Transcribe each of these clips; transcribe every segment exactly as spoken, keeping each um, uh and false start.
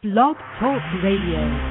Blog Talk Radio.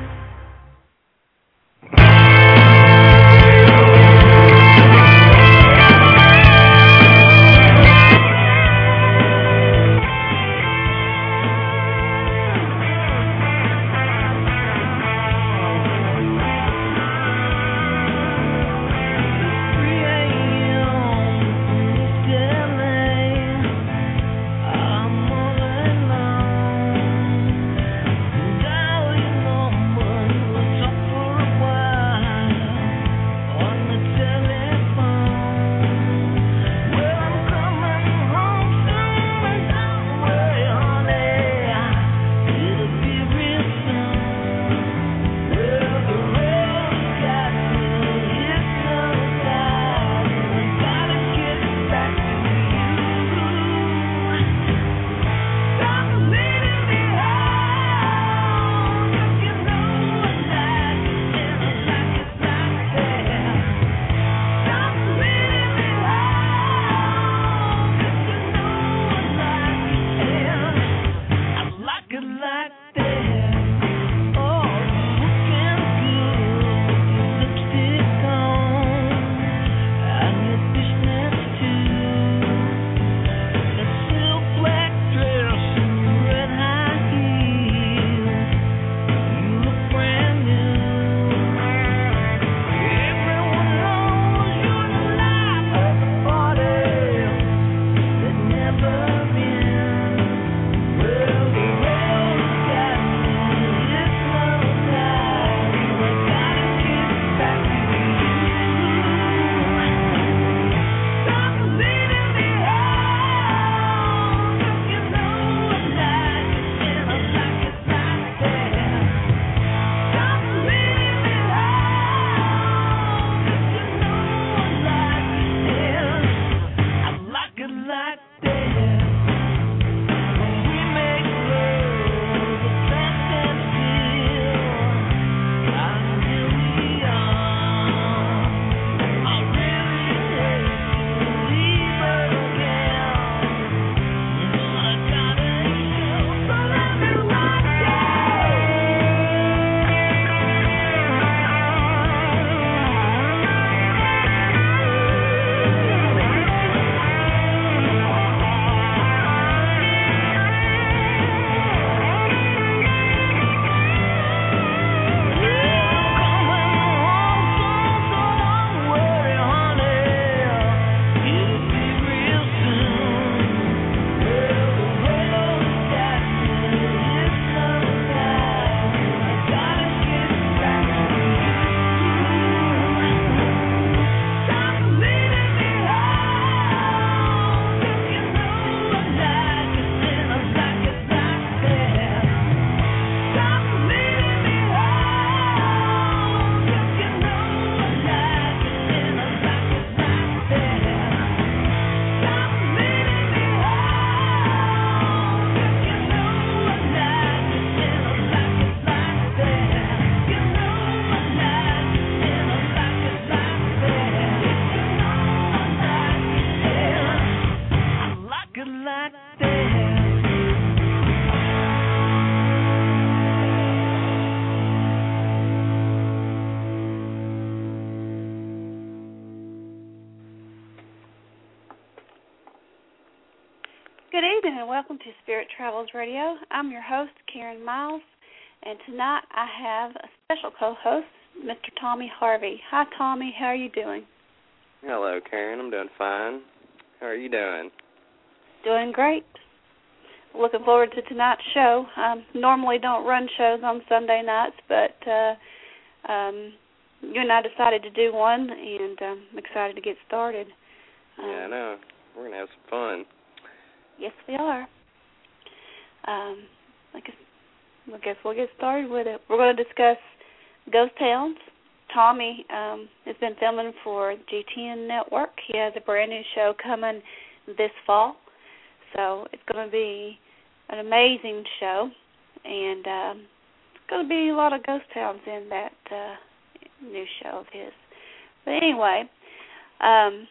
Good evening and welcome to Spirit Travels Radio. I'm your host, Karen Miles, and tonight I have a special co-host, Mister Tommy Harvey. Hi, Tommy. How are you doing? Hello, Karen. I'm doing fine. How are you doing? Doing great. Looking forward to tonight's show. I normally don't run shows on Sunday nights, but uh, um, you and I decided to do one, and um, I'm excited to get started. Um, yeah, I know. We're going to have some fun. Yes, we are. Um, I guess, I guess we'll get started with it. We're going to discuss ghost towns. Tommy um, has been filming for G T N Network. He has a brand new show coming this fall. So it's going to be an amazing show. And um, it's going to be a lot of ghost towns in that uh, new show of his. But anyway, um,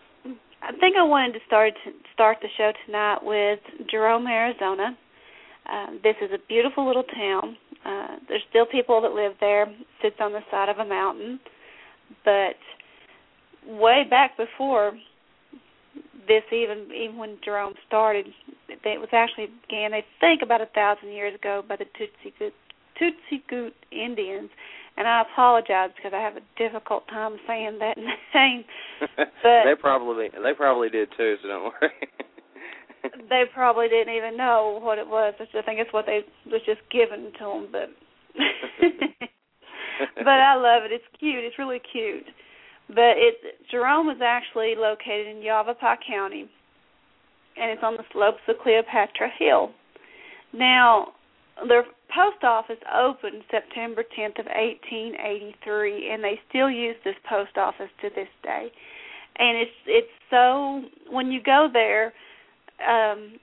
I think I wanted to start to start the show tonight with Jerome, Arizona. Um, this is a beautiful little town. Uh, there's still people that live there. It sits on the side of a mountain. But way back before this, even even when Jerome started, it was actually began, they think, about a thousand years ago by the Tutsi Tutsi Indians. And I apologize because I have a difficult time saying that name. But they probably they probably did too, so don't worry. They probably didn't even know what it was. I think it's what they was just given to them. But but I love it. It's cute. It's really cute. But it Jerome is actually located in Yavapai County, and it's on the slopes of Cleopatra Hill. Now, their post office opened September tenth of eighteen eighty-three, and they still use this post office to this day. And it's it's so, when you go there, um,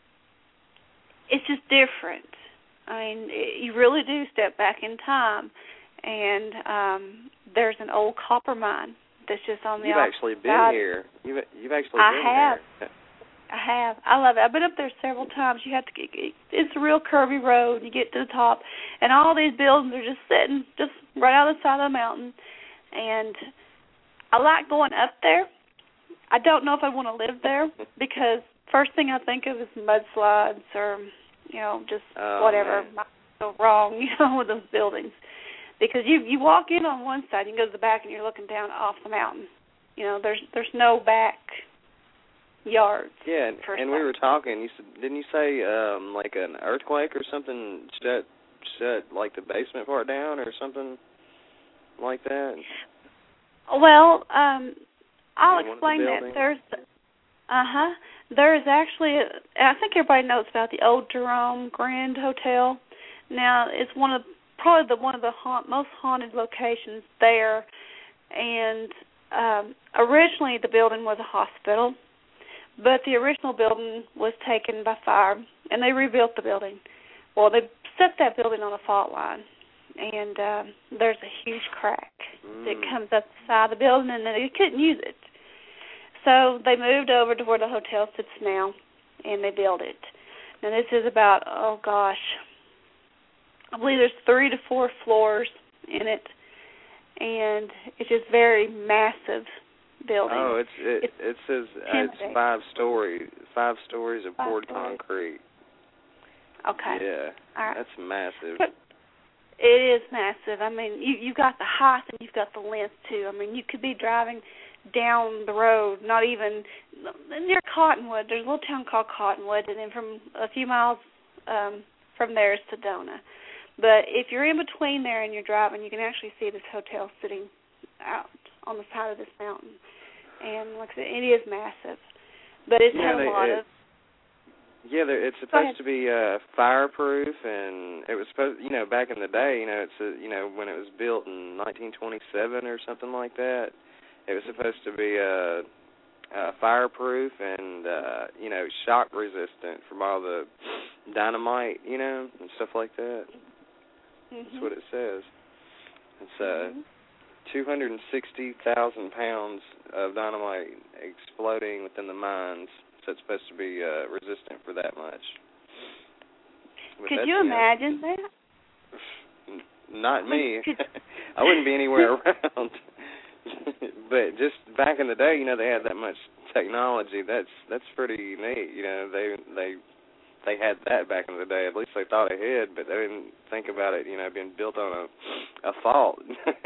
it's just different. I mean, it, you really do step back in time, and um, there's an old copper mine that's just on the You've actually been side. here. You've you've actually I been have. there. I have. I love it. I've been up there several times. You have to get, it's a real curvy road. You get to the top, and all these buildings are just sitting just right out of the side of the mountain. And I like going up there. I don't know if I want to live there because first thing I think of is mudslides or, you know, just oh, whatever man. might go wrong, you know, with those buildings. Because you you walk in on one side, you can go to the back, and you're looking down off the mountain. You know, there's there's no back yards. Yeah, and, and we were talking. You said, didn't you say um, like an earthquake or something shut shut like the basement part down or something like that? Well, um, I'll In explain the that. There's, uh huh. There is actually, a, I think everybody knows about the Old Jerome Grand Hotel. Now, it's one of probably the one of the haunt, most haunted locations there. And um, originally, the building was a hospital. But the original building was taken by fire, and they rebuilt the building. Well, they set that building on a fault line, and um, there's a huge crack mm. that comes up the side of the building, and they couldn't use it. So they moved over to where the hotel sits now, and they built it. Now, this is about, oh, gosh, I believe there's three to four floors in it, and it's just very massive building. Oh, it's it, it's it says uh, it's five story, five stories of five poured stories. concrete. Okay. Yeah, all right. That's massive. It is massive. I mean, you you've got the height and you've got the length too. I mean, you could be driving down the road, not even near Cottonwood. There's a little town called Cottonwood, and then from a few miles um, from there is Sedona. But if you're in between there and you're driving, you can actually see this hotel sitting out on the side of this mountain. And like I said, it is massive, but it's yeah, had a they, lot it, of. Yeah, it's supposed to be uh, fireproof, and it was supposed, you know, back in the day, you know, it's a, you know, when it was built in nineteen twenty-seven or something like that, it was supposed to be uh, uh, fireproof and uh, you know, shock resistant from all the dynamite, you know, and stuff like that. Mm-hmm. That's what it says. It's uh. Mm-hmm. two hundred sixty thousand pounds of dynamite exploding within the mines, so it's supposed to be uh, resistant for that much. But Could you imagine know, that? Not me. I wouldn't be anywhere around. But just back in the day, you know, they had that much technology. That's that's pretty neat. You know, they they they had that back in the day. At least they thought ahead, but they didn't think about it. You know, being built on a a fault.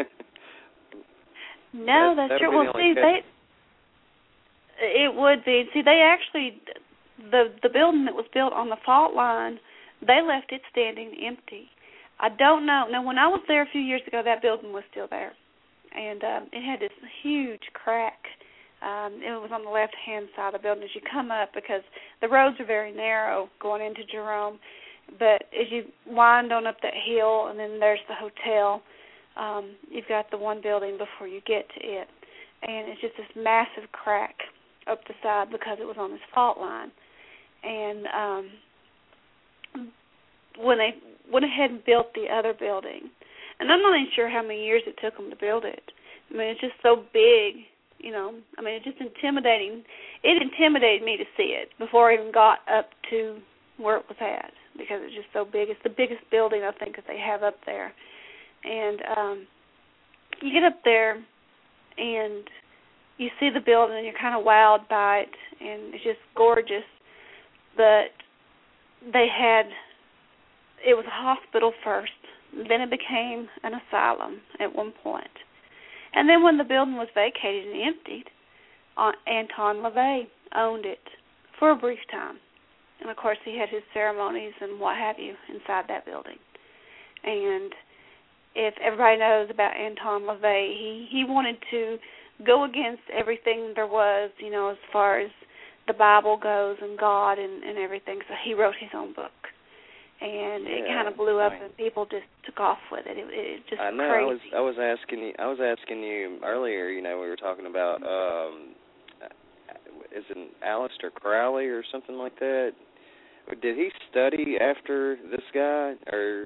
No, that's, that's true. Well, see, they, it would be. See, they actually, the the building that was built on the fault line, they left it standing empty. I don't know. Now, when I was there a few years ago, that building was still there, and um, it had this huge crack. Um, it was on the left-hand side of the building as you come up, because the roads are very narrow going into Jerome. But as you wind on up that hill, and then there's the hotel. Um, you've got the one building before you get to it, and it's just this massive crack up the side because it was on this fault line. And um, when they went ahead and built the other building, and I'm not even sure how many years it took them to build it. I mean, it's just so big, you know. I mean, it's just intimidating. It intimidated me to see it before I even got up to where it was at. because it's just so big. It's the biggest building, I think, that they have up there. And um, you get up there, and you see the building, and you're kind of wowed by it, and it's just gorgeous. But they had, it was a hospital first. Then it became an asylum at one point. And then when the building was vacated and emptied, uh, Anton LaVey owned it for a brief time. And, of course, he had his ceremonies and what have you inside that building. And if everybody knows about Anton LaVey, he, he wanted to go against everything there was, you know, as far as the Bible goes and God and, and everything. So he wrote his own book. And yeah, it kind of blew up, right. and people just took off with it. It, it just I know. crazy. I was I was asking you. I was asking you earlier. You know, we were talking about um, is it Aleister Crowley or something like that? Did he study after this guy, or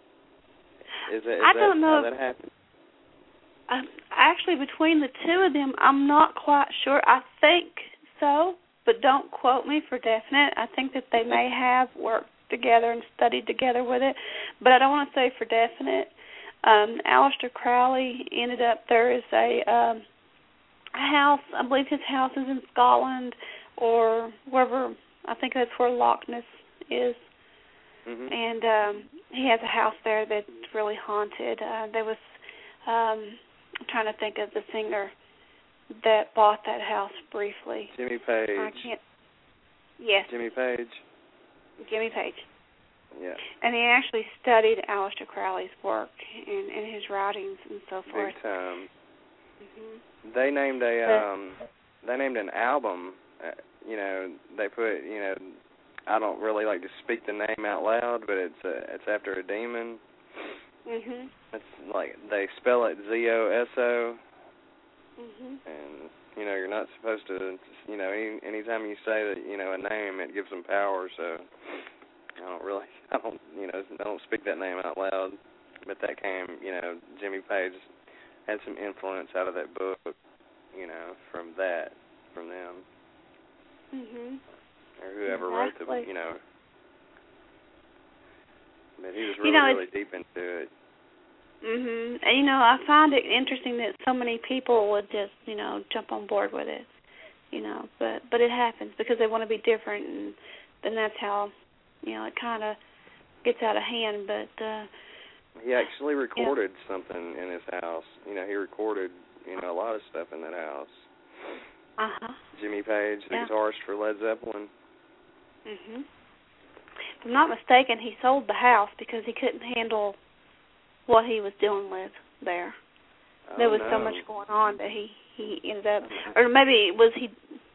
is that is I that don't know how if, that happened? Uh, actually, between the two of them, I'm not quite sure. I think so, but don't quote me for definite. I think that they may have worked together and studied together with it, but I don't want to say for definite. Um, Aleister Crowley ended up, there is a, um, a house, I believe his house is in Scotland or wherever, I think that's where Loch Ness is, mm-hmm. and um, he has a house there that's really haunted. Uh, there was, um, I'm trying to think of the singer that bought that house briefly. Jimmy Page. I can't, yes. Jimmy Page. Jimmy Page. Yeah. And he actually studied Aleister Crowley's work and, and his writings and so forth. Big time. Mm-hmm. They named a um, they named an album. Uh, you know, they put you know, I don't really like to speak the name out loud, but it's uh, it's after a demon. Mhm. It's like they spell it Z O S O. Mhm. And you know, you're not supposed to, you know, any anytime you say that, you know, a name, it gives them power. So I don't really, I don't, you know, I don't speak that name out loud. But that came, you know, Jimmy Page had some influence out of that book, you know, from that, from them. Mhm. Or whoever exactly. wrote the, you know. But he was really, you know, really deep into it. Mhm. And you know, I find it interesting that so many people would just, you know, jump on board with it. You know, but but it happens because they want to be different, and then that's how, you know, it kind of gets out of hand. But uh, he actually recorded yeah. something in his house. You know, he recorded, you know, a lot of stuff in that house. Uh huh. Jimmy Page, the yeah. guitarist for Led Zeppelin. Mhm. If I'm not mistaken, he sold the house because he couldn't handle what he was dealing with there. Oh, there was no. so much going on that he, he ended up, or maybe was he,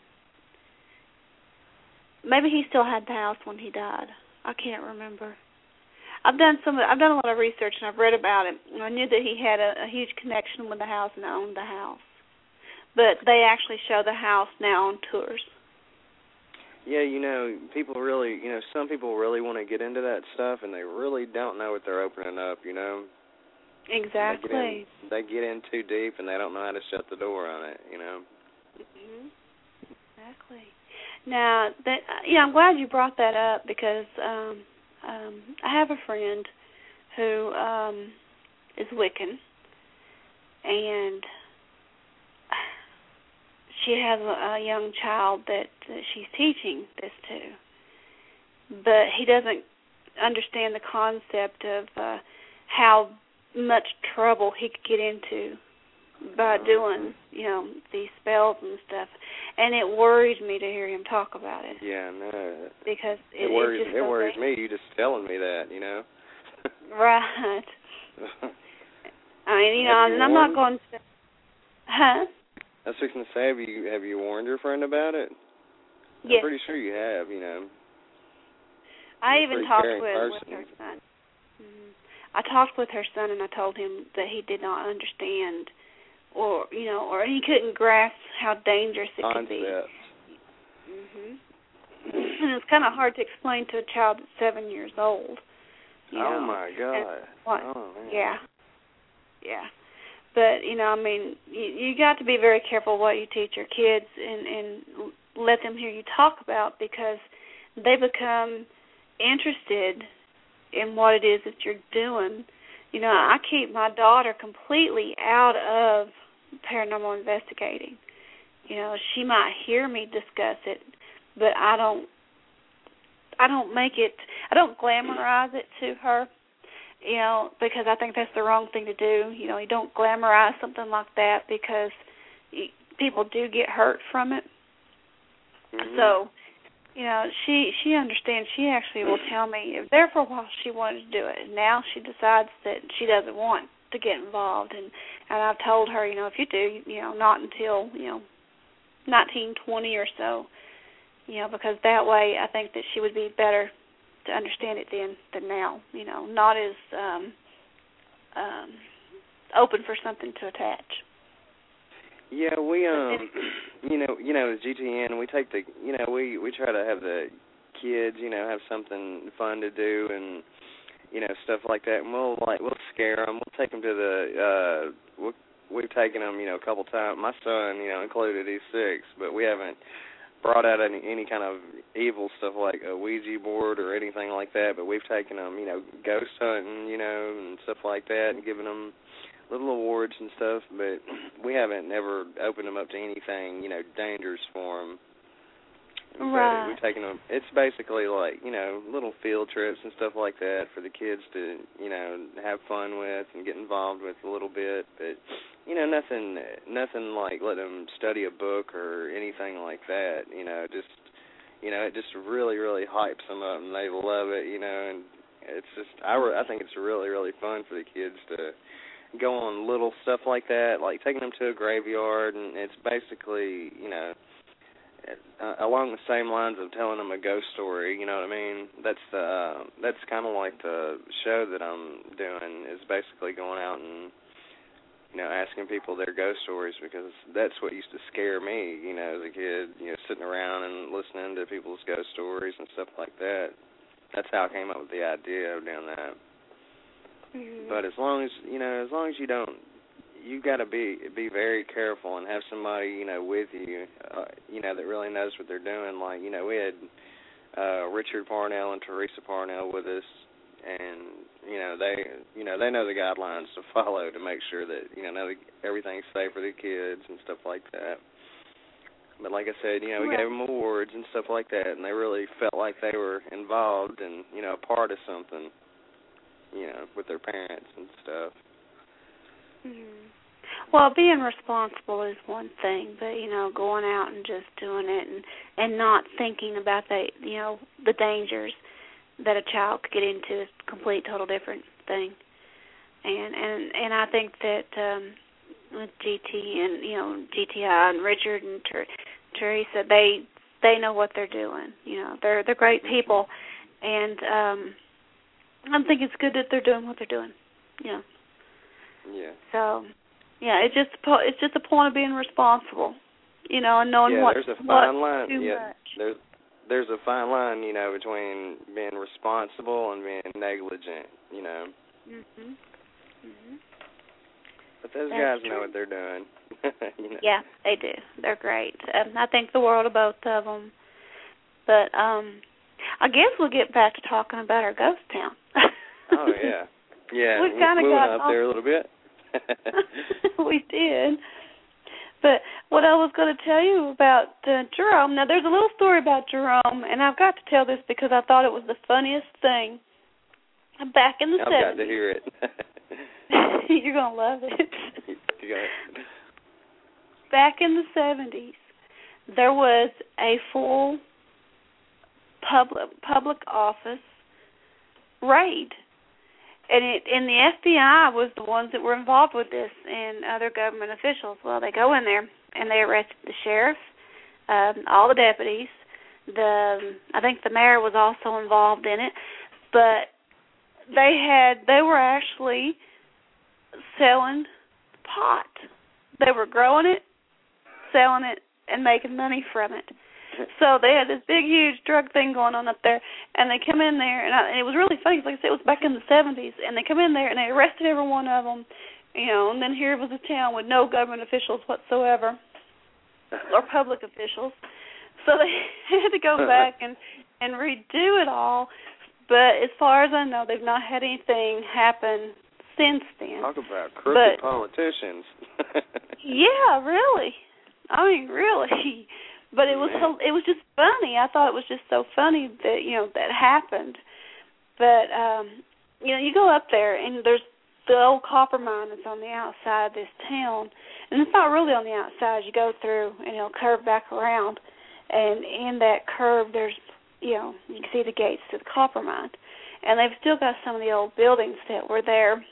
maybe he still had the house when he died. I can't remember. I've done some, I've done a lot of research and I've read about it. And I knew that he had a, a huge connection with the house and owned the house. But they actually show the house now on tours. Yeah, you know, people really, you know, some people really want to get into that stuff and they really don't know what they're opening up, you know. Exactly. They get in, they get in too deep and they don't know how to shut the door on it, you know. Mhm. Exactly. Now, that you know, I'm glad you brought that up because um, um, I have a friend who um, is Wiccan, and she has a, a young child that, that she's teaching this to, but he doesn't understand the concept of uh, how much trouble he could get into by doing, you know, these spells and stuff. And it worries me to hear him talk about it. Yeah, no. Because it, it worries, it's just it so worries bad. me, you just telling me that, you know. Right. I mean, you know, Have you and I'm warned? not going to... Huh? I was fixing to say, have you, have you warned your friend about it? Yes. I'm pretty sure you have, you know. I You're a even pretty talked caring with, person. with her son. Mm-hmm. I talked with her son, and I told him that he did not understand, or you know, or he couldn't grasp how dangerous it Concepts. could be. Mhm. And it's kind of hard to explain to a child that's seven years old. You oh know. my God! And, what, oh man. Yeah. Yeah. But you know, I mean, you, you got to be very careful what you teach your kids, and and let them hear you talk about, because they become interested in what it is that you're doing. You know, I keep my daughter completely out of paranormal investigating. You know, she might hear me discuss it, but I don't I don't make it, I don't glamorize it to her, you know, because I think that's the wrong thing to do. You know, you don't glamorize something like that because people do get hurt from it. Mm-hmm. So, you know, she she understands. She actually will tell me, there for a while she wanted to do it, and now she decides that she doesn't want to get involved. And, and I've told her, you know, if you do, you know, not until, you know, nineteen, twenty or so, you know, because that way I think that she would be better to understand it then than now, you know, not as um, um, open for something to attach. Yeah, we um, you know, you know, as G T N, we take the, you know, we we try to have the kids, you know, have something fun to do and, you know, stuff like that. And we'll like we'll scare them. We'll take them to the. Uh, we'll, we've taken them, you know, a couple times. My son, you know, included. He's six, but we haven't brought out any any kind of evil stuff like a Ouija board or anything like that. But we've taken them, you know, ghost hunting, you know, and stuff like that, and given them little awards and stuff, but we haven't never opened them up to anything, you know, dangerous for them. Right. But we've taken them, it's basically like, you know, little field trips and stuff like that for the kids to, you know, have fun with and get involved with a little bit. But, you know, nothing, nothing like let them study a book or anything like that, you know, just, you know, it just really, really hypes them up and they love it, you know, and it's just, I, re- I think it's really, really fun for the kids to go on little stuff like that, like taking them to a graveyard, and it's basically, you know, uh, along the same lines of telling them a ghost story, you know what I mean? That's the, uh, that's kind of like the show that I'm doing, is basically going out and, you know, asking people their ghost stories, because that's what used to scare me, you know, as a kid, you know, sitting around and listening to people's ghost stories and stuff like that. That's how I came up with the idea of doing that. Mm-hmm. But as long as, you know, as long as you don't, you got to be be very careful and have somebody, you know, with you, uh, you know, that really knows what they're doing. Like, you know, we had uh, Richard Parnell and Teresa Parnell with us, and, you know, they, you know, they know the guidelines to follow to make sure that, you know, everything's safe for the kids and stuff like that. But like I said, you know, we right. gave them awards and stuff like that, and they really felt like they were involved and, you know, a part of something, you know, with their parents and stuff. Mm-hmm. Well, being responsible is one thing, but, you know, going out and just doing it and, and not thinking about the, you know, the dangers that a child could get into is a complete, total different thing. And and, and I think that um, with G T and, you know, G T I and Richard and Ter- Teresa, they they know what they're doing. You know, they're they're great people, and um, I think it's good that they're doing what they're doing. Yeah. Yeah. So, yeah, it's just it's just a point of being responsible, you know, and knowing yeah, what there's a fine what line. too yeah, much. there's there's a fine line, you know, between being responsible and being negligent, you know. Mhm. Mhm. But those That's guys true. know what they're doing. you know? Yeah, they do. They're great. Um, I think the world of both of them. But um, I guess we'll get back to talking about our ghost town. Oh yeah, yeah. We kind of moving got up off. there a little bit. We did. But what I was going to tell you about uh, Jerome, now there's a little story about Jerome, and I've got to tell this because I thought it was the funniest thing. Back in the I've seventies. got to hear it. You're going to love it. You got it. Back in the seventies, there was a full public public office raid. And it, and the F B I was the ones that were involved with this, and other government officials. Well, they go in there and they arrested the sheriff, um, all the deputies. The I think the mayor was also involved in it, but they had they were actually selling pot. They were growing it, selling it, and making money from it. So they had this big, huge drug thing going on up there, and they come in there, and, I, and it was really funny. Like I said, it was back in the seventies, and they come in there, and they arrested every one of them, you know, and then here was a town with no government officials whatsoever, or public officials. So they had to go back and, and redo it all but as far as I know, they've not had anything happen since then. Talk about crooked but, politicians. Yeah, really. I mean, really. But it was so, it was just funny. I thought it was just so funny that, you know, that happened. But, um, you know, you go up there, and there's the old copper mine that's on the outside of this town. And it's not really on the outside. You go through, and it'll curve back around. And in that curve, there's, you know, you can see the gates to the copper mine. And they've still got some of the old buildings that were there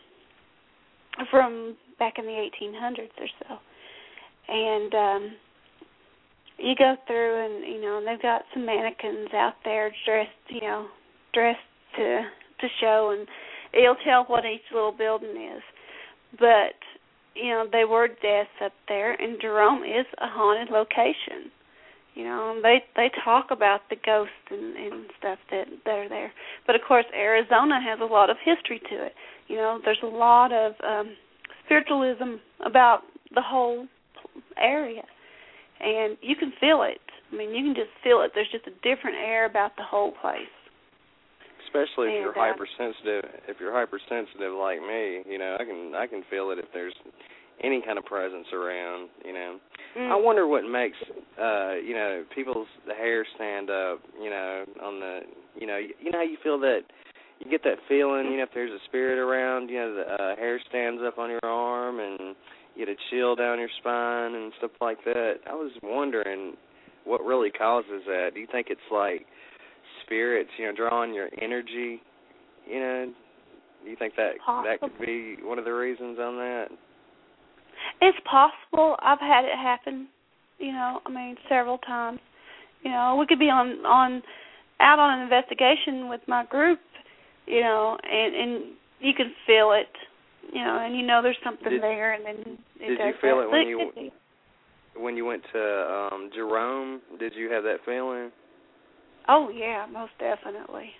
from back in the eighteen hundreds or so. And um, you go through, and, you know, and they've got some mannequins out there dressed, you know, dressed to to show, and it'll tell what each little building is. But, you know, they were deaths up there, and Jerome is a haunted location. You know, and they they talk about the ghosts and, and stuff that, that are there. But, of course, Arizona has a lot of history to it. You know, there's a lot of um, spiritualism about the whole area. And you can feel it. I mean, you can just feel it. There's just a different air about the whole place. Especially if and, you're uh, hypersensitive. If you're hypersensitive like me, you know, I can I can feel it if there's any kind of presence around. You know, mm. I wonder what makes uh, you know, people's hair stand up. You know, on the you know you know how you feel that you get that feeling. You know, if there's a spirit around, you know, the uh, hair stands up on your arm and you get a chill down your spine and stuff like that. I was wondering what really causes that. Do you think it's like spirits, you know, drawing your energy? You know, do you think that possible. that could be one of the reasons on that? It's possible. I've had it happen. You know, I mean, several times. You know, we could be on on out on an investigation with my group. You know, and and you can feel it. You know, and you know there's something did, there, and then it did does you feel that. it when it you when you went to um, Jerome? Did you have that feeling? Oh yeah, most definitely.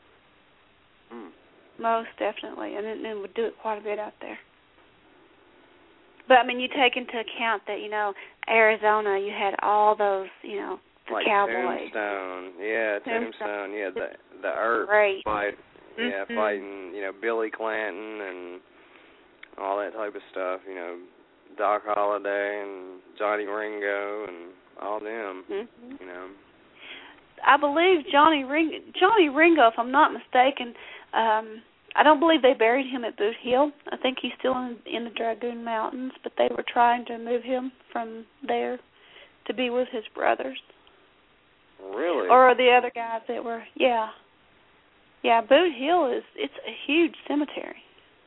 Mm. Most definitely, and it, it would do it quite a bit out there. But I mean, you take into account that you know Arizona, you had all those, you know, the like cowboys. Tombstone, yeah, Tombstone, Tombstone yeah, the the Earp Great. fight, mm-hmm. yeah, fighting, you know, Billy Clanton and all that type of stuff, you know, Doc Holliday and Johnny Ringo and all them, mm-hmm. you know. I believe Johnny Ringo, Johnny Ringo, if I'm not mistaken, um, I don't believe they buried him at Boot Hill. I think he's still in, in the Dragoon Mountains, but they were trying to move him from there to be with his brothers. Really? Or the other guys that were, yeah. Yeah, Boot Hill is, it's a huge cemetery.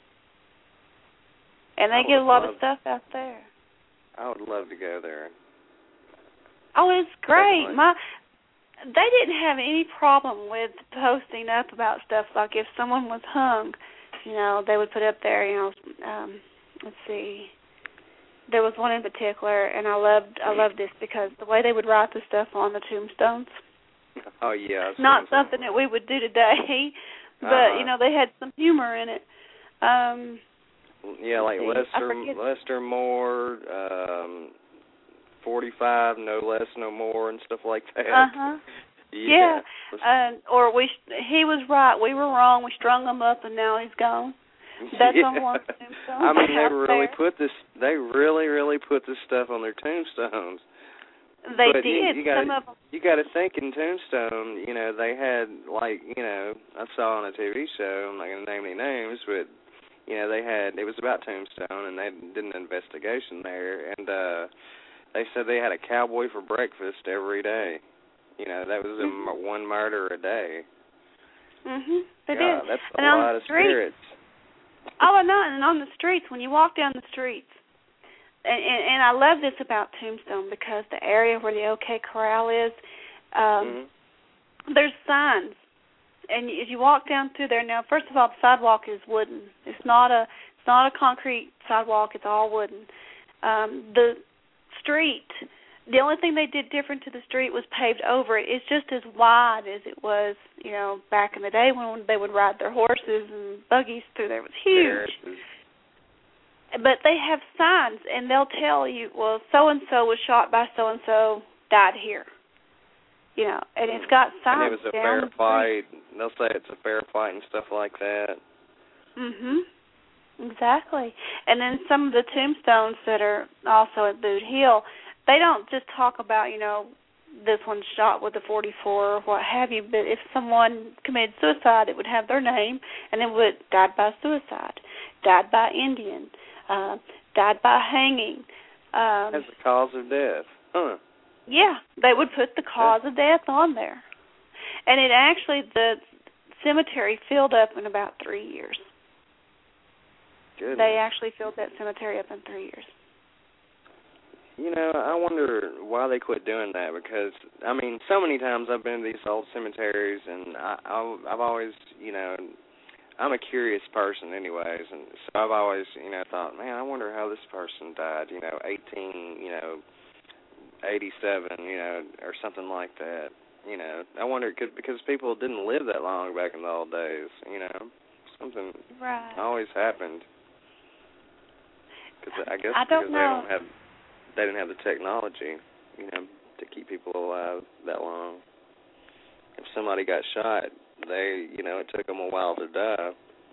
And they get a lot of stuff out there. I would love to go there. Oh, it's great. Definitely. My, they didn't have any problem with posting up about stuff. Like if someone was hung, you know, they would put up there, you know, um, let's see. There was one in particular, and I loved I loved this because the way they would write the stuff on the tombstones. Oh, yeah. Not something that we would do today, but, uh-huh. you know, they had some humor in it. Um Yeah, like Lester Lester Moore, um, forty-five, no less, no more, and stuff like that. Uh huh. Yeah. yeah. Uh, or we, he was right, we were wrong. We strung him up, and now he's gone. That's yeah. on one tombstone. I mean, they really there. put this. They really, really put this stuff on their tombstones. They but did. You, you gotta, Some of them. You got to think in Tombstone. You know, they had like you know I saw on a T V show. I'm not going to name any names, but. You know, they had, it was about Tombstone, and they did an investigation there, and uh, they said they had a cowboy for breakfast every day. You know, that was mm-hmm. a, one murder a day. Mm-hmm. They God, did. that's a and lot of streets, spirits. Oh, I know, and on the streets, when you walk down the streets, and, and, and I love this about Tombstone because the area where the OK Corral is, um, mm-hmm. there's signs. And as you walk down through there, now, first of all, the sidewalk is wooden. It's not a it's not a concrete sidewalk. It's all wooden. Um, the street, the only thing they did different to the street was paved over it. It's just as wide as it was, you know, back in the day when they would ride their horses and buggies through there. It was huge. But they have signs, and they'll tell you, well, so-and-so was shot by so-and-so, died here. You know, and it's got signs. And it was a down fair fight. They'll say it's a fair fight and stuff like that. Mhm. Exactly. And then some of the tombstones that are also at Boot Hill, they don't just talk about, you know, this one shot with a forty-four or what have you, but if someone committed suicide, it would have their name, and it would died by suicide, died by Indian, uh, died by hanging. Um, As the cause of death. Huh. Yeah, they would put the cause yeah. of death on there. And it actually, the cemetery filled up in about three years. Goodness. They actually filled that cemetery up in three years. You know, I wonder why they quit doing that, because, I mean, so many times I've been to these old cemeteries, and I, I, I've always, you know, I'm a curious person anyways, and so I've always, you know, thought, man, I wonder how this person died, you know, eighteen, you know, eighty-seven, you know, or something like that. You know, I wonder, could, because people didn't live that long back in the old days, you know, something right. always happened. Cause I guess I because don't they know. don't have, they didn't have the technology, you know, to keep people alive that long. If somebody got shot, they, you know, it took them a while to die.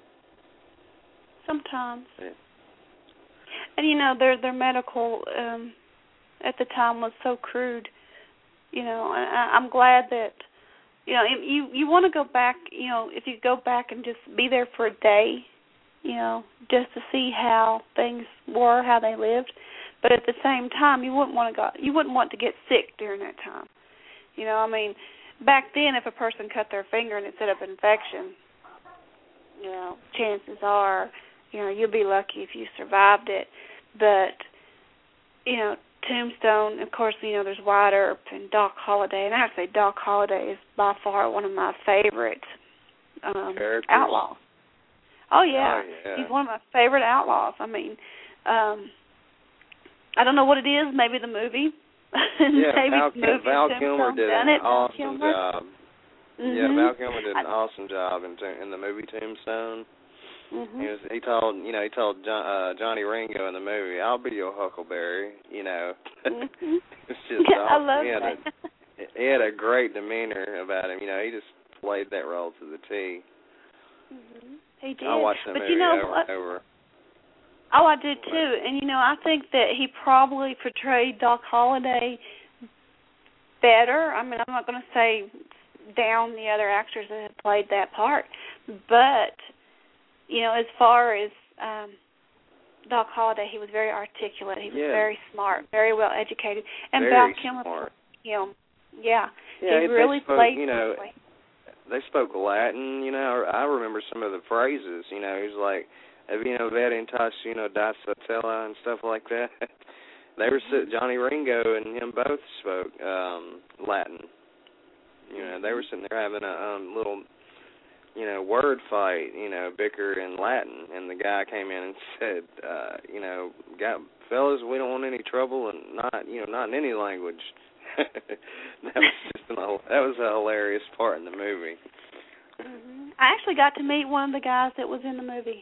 Sometimes. Yeah. And, you know, their their medical um, at the time was so crude, you know, and I, I'm glad that, you know, you, you want to go back, you know, if you go back and just be there for a day, you know, just to see how things were, how they lived. But at the same time, you wouldn't want to go, you wouldn't want to get sick during that time. You know, I mean, back then, if a person cut their finger and it set up an infection, you know, chances are, you know, you'll be lucky if you survived it. But, you know, Tombstone, of course, you know, there's Wyatt Earp and Doc Holliday, and I have to say Doc Holliday is by far one of my favorite um, outlaws. Oh yeah. oh, yeah. He's one of my favorite outlaws. I mean, um, I don't know what it is, maybe the movie. Yeah, maybe Val, the movie Val Kilmer did an it, awesome job. Mm-hmm. Yeah, Val Kilmer did an I, awesome job in in the movie Tombstone. Mm-hmm. He was he told you know he told John, uh, Johnny Ringo in the movie, "I'll be your Huckleberry." You know, mm-hmm. it's just yeah, I awesome. love he had that. A, he had a great demeanor about him. You know, he just played that role to the T. Mm-hmm. He did. I watched that but movie you know over what? and over. Oh, I did too. And you know, I think that he probably portrayed Doc Holliday better. I mean, I'm not going to say down the other actors that had played that part, but you know, as far as um, Doc Holliday, he was very articulate. He was yeah. very smart, very well educated, and very Val Kilmer smart. him, yeah, yeah, he really spoke, played. You know, quickly. they spoke Latin. You know, I remember some of the phrases. You know, he was like, "Avino veritas, you know, da satella" and stuff like that. They were Johnny Ringo and him both spoke um, Latin. You know, they were sitting there having a um, little, you know, word fight, you know, bicker in Latin, and the guy came in and said, uh, you know, fellas, we don't want any trouble, and not, you know, not in any language. that was just an, that was a hilarious part in the movie. Mm-hmm. I actually got to meet one of the guys that was in the movie.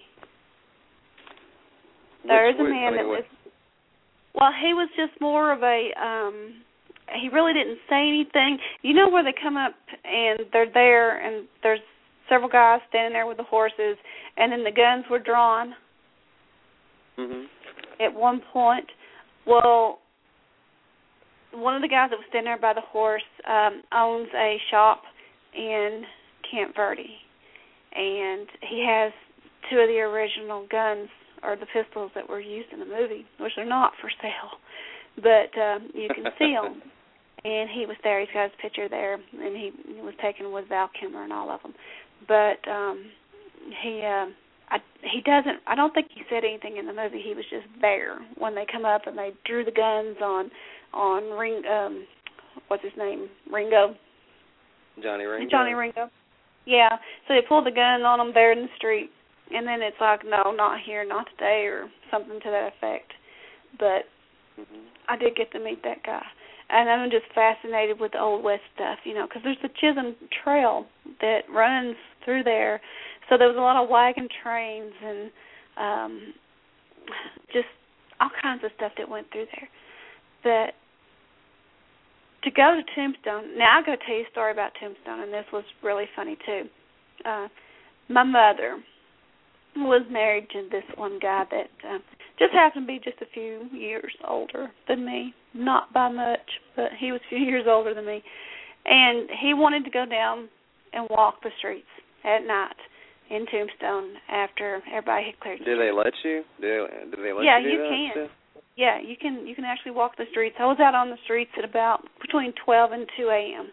There is a man that was. Well, he was just more of a. Um, he really didn't say anything. You know where they come up and they're there, and there's several guys standing there with the horses, and then the guns were drawn. Mhm. At one point, well, one of the guys that was standing there by the horse um, owns a shop in Camp Verde, and he has two of the original guns or the pistols that were used in the movie, which are not for sale, but um, you can see them. And he was there. He's got his picture there, and he, he was taken with Val Kilmer and all of them. But um, he uh, I, he doesn't. I don't think he said anything in the movie. He was just there when they come up and they drew the guns on on Ring. Um, what's his name? Ringo. Johnny Ringo. Johnny Ringo. Yeah. So they pulled the gun on him there in the street. And then it's like, no, not here, not today, or something to that effect. But mm-hmm. I did get to meet that guy. And I'm just fascinated with the Old West stuff, you know, because there's the Chisholm Trail that runs through there. So there was a lot of wagon trains and um, just all kinds of stuff that went through there. But to go to Tombstone. Now, I'll go tell you a story about Tombstone, and this was really funny, too. Uh, my mother was married to this one guy that uh, just happened to be just a few years older than me. Not by much, but he was a few years older than me. And he wanted to go down and walk the streets at night in Tombstone after everybody had cleared the Do streets. they let you? Do they, do they let yeah, you do you that can. stuff? Yeah, you can you can actually walk the streets. I was out on the streets at about between twelve and two a.m.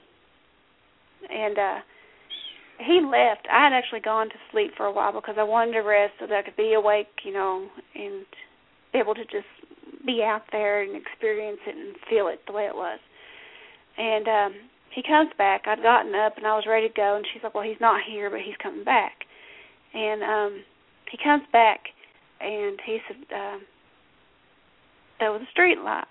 And uh, he left. I had actually gone to sleep for a while because I wanted to rest so that I could be awake, you know, and be able to just be out there and experience it and feel it the way it was. And um, he comes back. I'd gotten up and I was ready to go, and she's like, well, he's not here, but he's coming back. And um, he comes back, and he said, uh, there was a street light.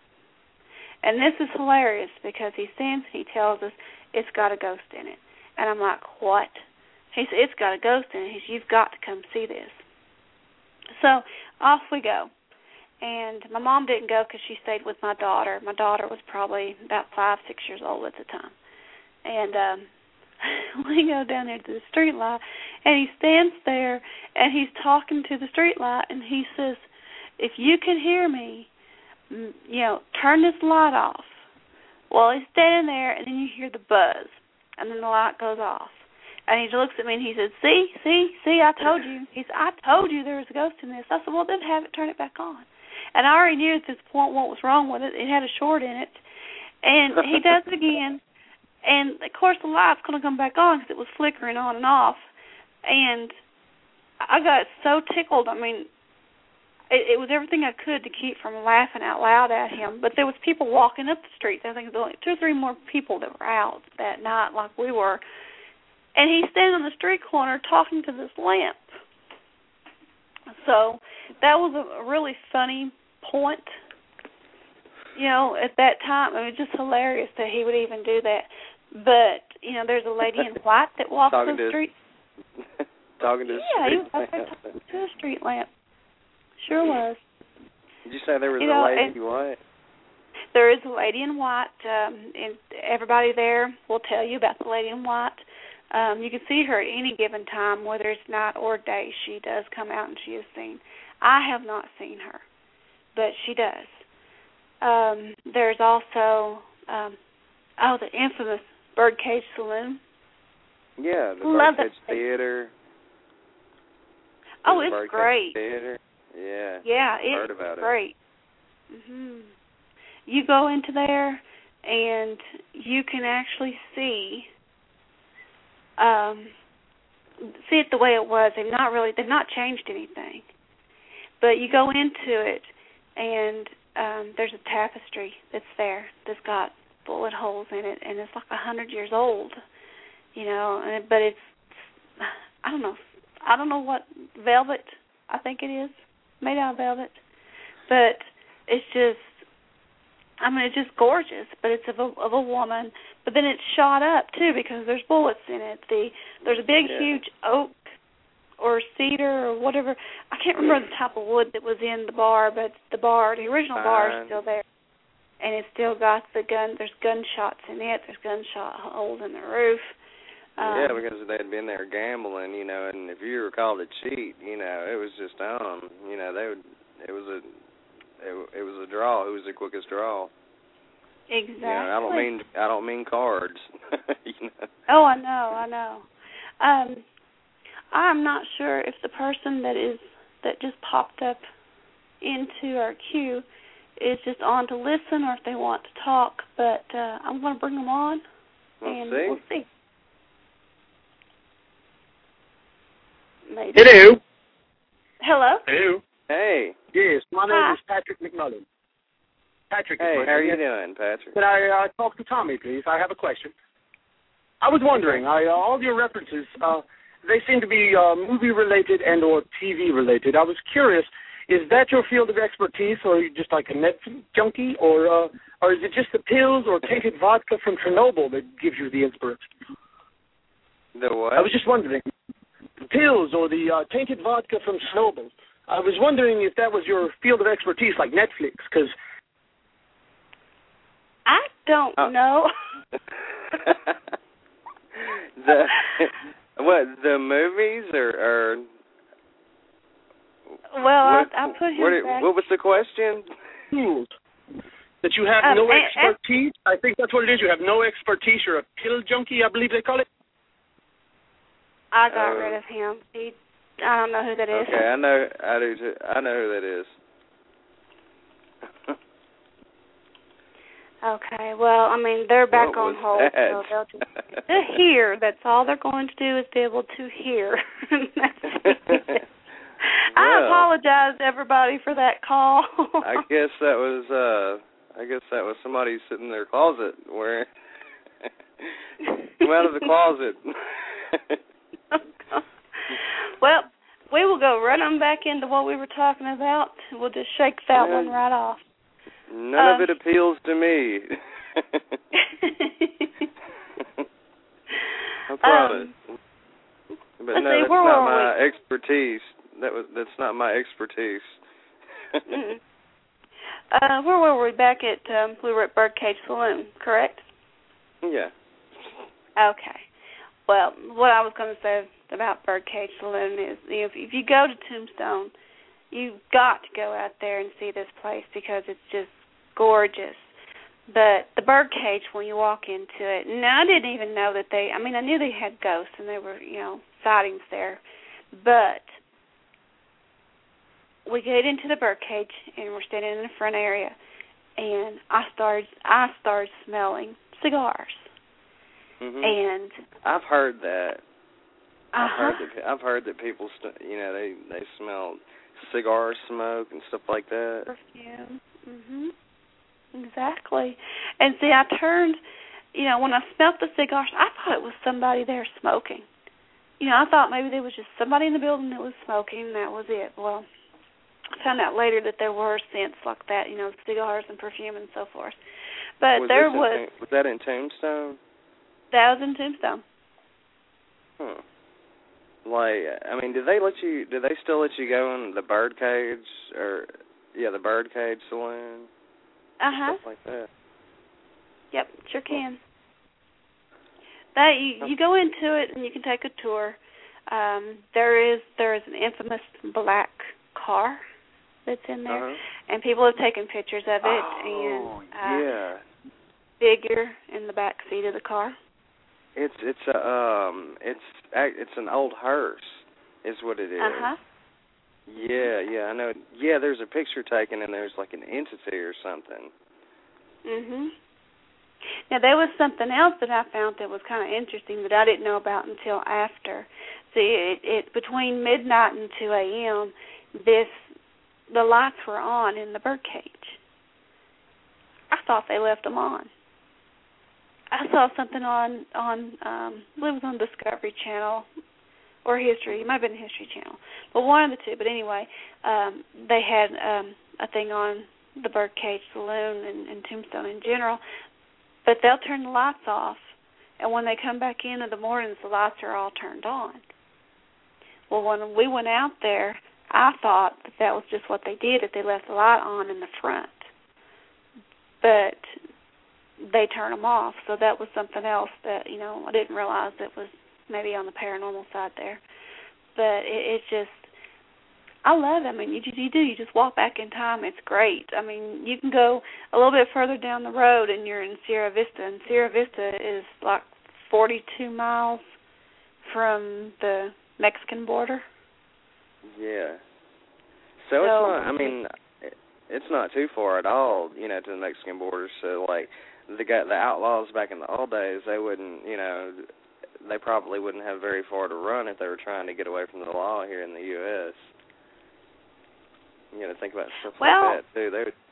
And this is hilarious because he stands and he tells us it's got a ghost in it. And I'm like, what? He said, it's got a ghost in it. He said, you've got to come see this. So off we go. And my mom didn't go because she stayed with my daughter. My daughter was probably about five, six years old at the time. And um, we go down there to the street light, and he stands there, and he's talking to the street light, and he says, if you can hear me, you know, turn this light off. Well, he's standing there, and then you hear the buzz, and then the light goes off. And he looks at me, and he says, see, see, see, I told you. He said, I told you there was a ghost in this. I said, well, then have it turn it back on. And I already knew at this point what was wrong with it. It had a short in it. And he does it again. And, of course, the light's going to come back on because it was flickering on and off. And I got so tickled. I mean, it, it was everything I could to keep from laughing out loud at him. But there was people walking up the street. I think there were like two or three more people that were out that night like we were. And he's standing on the street corner talking to this lamp. So that was a really funny point, you know, at that time. It was just hilarious that he would even do that. But, you know, there's a lady in white that walks talking the to street. talking to the yeah, street he was out there talking to a street lamp. Sure was. Did you say there was you a know, lady in white? There is a lady in white, um, and everybody there will tell you about the lady in white. Um, you can see her at any given time, whether it's night or day. She does come out and she is seen. I have not seen her, but she does. Um, there's also, um, oh, the infamous Birdcage Saloon. Yeah, the Love Birdcage that. Theater. Oh, the it's Birdcage great. Theater. Yeah. Yeah, Heard it's about great. It. Mhm. You go into there and you can actually see. Um, see it the way it was. They've not really, they've not changed anything. But you go into it, and um, there's a tapestry that's there that's got bullet holes in it, and it's like a hundred years old, you know. And, but it's, I don't know, I don't know what velvet I think it is, made out of velvet. But it's just, I mean, it's just gorgeous. But it's of a of a woman. But then it's shot up, too, because there's bullets in it. The There's a big, yeah. huge oak or cedar or whatever. I can't remember the type of wood that was in the bar, but the bar, the original Fine. bar is still there. And it's still got the gun. There's gunshots in it. There's gunshot holes in the roof. Um, yeah, because they'd been there gambling, you know, and if you were called a cheat, you know, it was just on. You know, they would. It was a. It, it was a draw. Who was the quickest draw? Exactly. You know, I don't mean I don't mean cards. you know. Oh, I know, I know. Um, I'm not sure if the person that is that just popped up into our queue is just on to listen or if they want to talk, but uh, I'm going to bring them on, We'll and see. we'll see. Maybe. Hello. Hello. Hello. Hey. Yes, my name Hi. is Patrick McMullen. Patrick. Hey, is my how are name. you doing, Patrick? Can I uh, talk to Tommy, please? I have a question. I was wondering, I, uh, all of your references, uh, they seem to be uh, movie-related and or T V-related. I was curious, is that your field of expertise, or are you just like a Netflix junkie, or uh, or is it just the pills or tainted vodka from Chernobyl that gives you the inspiration? The what? I was just wondering, the pills or the uh, tainted vodka from Chernobyl. I was wondering if that was your field of expertise, like Netflix, because I don't oh. know. the what the movies or, or well, what, I, I put him what, back. What was the question? That you have um, no and, expertise. I think that's what it is. You have no expertise. You're a pill junkie, I believe they call it. I got uh, rid of him. He, I don't know who that is. Okay, I know. I do. Too. I know who that is. Okay, well, I mean, they're back what on was hold, that? so they'll just to hear. That's all they're going to do is be able to hear. That's it. I well, apologize to everybody for that call. I guess that was. uh I guess that was somebody sitting in their closet where. Come out of the closet. Well, we will go right on back into what we were talking about. We'll just shake that yeah. one right off. None um, of it appeals to me. I promise. Um, but let's no, see, that's where not were my we? expertise. That was that's not my expertise. mm. uh, where were we? Back at um, we were at Birdcage Saloon, correct? Yeah. Okay. Well, what I was going to say about Birdcage Saloon is, you know, if, if you go to Tombstone, you've got to go out there and see this place because it's just gorgeous. But the Birdcage, when you walk into it, now I didn't even know that they, I mean, I knew they had ghosts and there were, you know, sightings there. But we get into the Birdcage and we're standing in the front area, and I started, I started smelling cigars. Mm-hmm. And I've heard that. Uh-huh. I've heard that. I've heard that people, st- you know, they they smell cigar smoke and stuff like that. Perfume. Mhm. Exactly. And see, I turned, you know, when I smelled the cigars, I thought it was somebody there smoking. You know, I thought maybe there was just somebody in the building that was smoking, and that was it. Well, I found out later that there were scents like that, you know, cigars and perfume and so forth. But was there in, was. was that in Tombstone? That was in Tombstone. Hmm. Like, I mean, did they let you? Did they still let you go in the Birdcage or yeah, the Birdcage Saloon? Uh huh. Stuff like that. Yep, sure can. That you you go into it and you can take a tour. Um, there is there is an infamous black car that's in there, uh-huh. and people have taken pictures of it. Oh, and uh, yeah. figure in the back seat of the car. It's it's a um it's it's an old hearse, is what it is. Uh huh. Yeah, yeah, I know. Yeah, there's a picture taken and there's like an entity or something. Mhm. Now there was something else that I found that was kind of interesting that I didn't know about until after. See, it, it between midnight and two a.m. this the lights were on in the Birdcage. I thought they left them on. I saw something on on um, it was on Discovery Channel or History. It might have been History Channel, but one of the two. But anyway, um, they had um, a thing on the Birdcage Saloon and, and Tombstone in general. But they'll turn the lights off, and when they come back in in the mornings, the lights are all turned on. Well, when we went out there, I thought that that was just what they did if they left the light on in the front. But they turn them off, so that was something else that, you know, I didn't realize that was maybe on the paranormal side there. But it, it's just, I love it. I mean, you, you do. You just walk back in time. It's great. I mean, you can go a little bit further down the road, and you're in Sierra Vista, and Sierra Vista is like forty-two miles from the Mexican border. Yeah. So, so it's not, I mean, it's not too far at all, you know, to the Mexican border. So, like, the guy, the outlaws back in the old days, they wouldn't, you know, they probably wouldn't have very far to run if they were trying to get away from the law here in the U S You got to think about stuff well, like that, too. They would,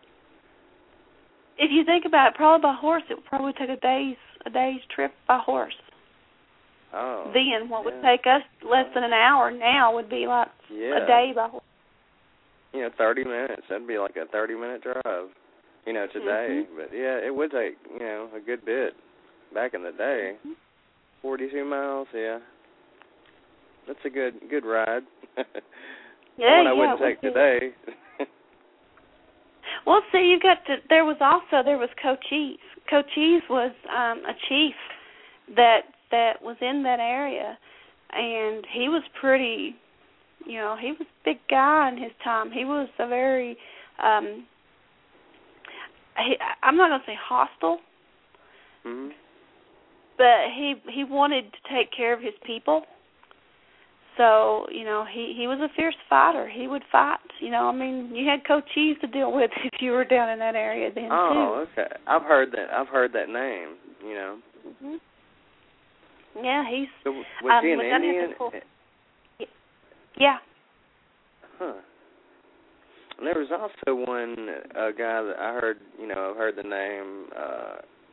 if you think about it, probably by horse, it would probably take a day's a day's trip by horse. oh. Then what yeah. would take us less than an hour now would be like yeah. a day by horse. You know, thirty minutes. That'd be like a thirty-minute drive, you know, today. Mm-hmm. But, yeah, it would take, you know, a good bit back in the day. Mm-hmm. forty-two miles, yeah. That's a good good ride. Yeah, One I yeah, wouldn't take today. Well, Well, see, you got to. There was also there was Cochise. Cochise was um, a chief that that was in that area, and he was pretty. You know, he was a big guy in his time. He was a very. Um, he, I'm not going to say hostile, mm-hmm. but he he wanted to take care of his people. So, you know, he, he was a fierce fighter. He would fight. You know, I mean, you had Cochise to deal with if you were down in that area then, oh, too. Oh, okay. I've heard that. I've heard that name, you know. Mm-hmm. Yeah, he's... So was um, he an was Indian? Cool. Yeah. Huh. And there was also one uh, guy that I heard, you know, I've heard the name... Uh,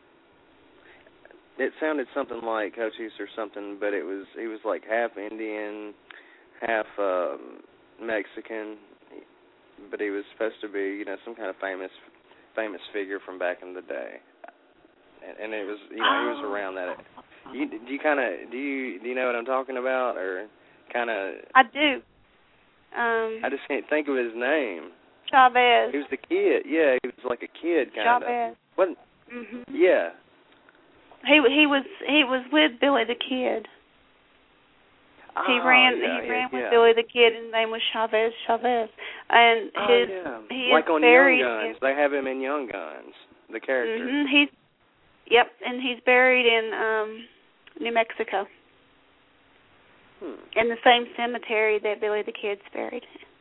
It sounded something like Cochise or something, but it was he was like half Indian, half um, Mexican, but he was supposed to be, you know, some kind of famous famous figure from back in the day, and, and it was, you know, oh. he was around that. You, do you kind of do you do you know what I'm talking about, or kind of? I do. Um, I just can't think of his name. Chavez. He was the kid. Yeah, he was like a kid kind of. Chavez. Wasn't? Mhm. Yeah. He he was he was with Billy the Kid. Oh, he ran yeah, he yeah, ran with yeah. Billy the Kid, and his name was Chavez Chavez. And oh, his yeah. he like is on buried Young Guns, in, they have him in Young Guns, the character. Mm-hmm, he's yep, and he's buried in um, New Mexico, hmm. in the same cemetery that Billy the Kid's buried.